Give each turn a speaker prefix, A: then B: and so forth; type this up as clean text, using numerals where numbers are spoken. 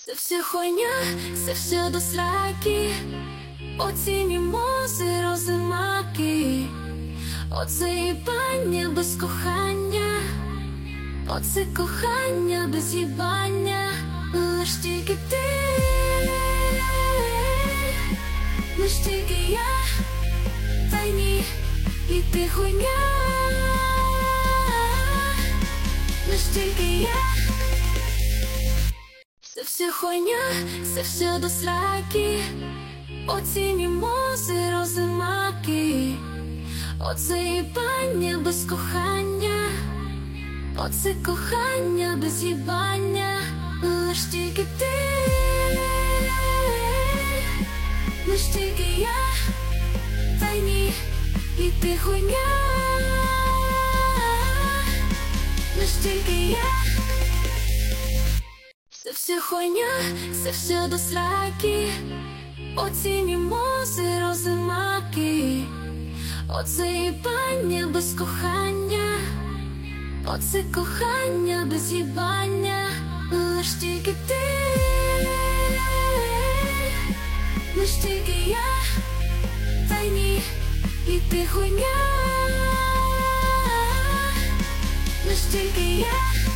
A: Це все хуйня, це все до сраки. Оці мімози, розимаки. Оце їбання без кохання. Оце кохання без їбання. Лиш тільки ти, лиш тільки я, та й ні, і ти хуйня. Лиш тільки я. Це все хуйня, це все до сраки. Оці мімози, розимаки. Оце їбання без кохання. Оце кохання без їбання. Лиш тільки ти, лиш тільки я, та й ні, і ти хуйня. Лиш тільки я. Це все хуйня, це все до сраки. Оці мімози, розимаки. Оце їбання без кохання. Оце кохання без їбання. Лиш тільки ти, лиш тільки я, та й ні, і ти хуйня. Лиш тільки я.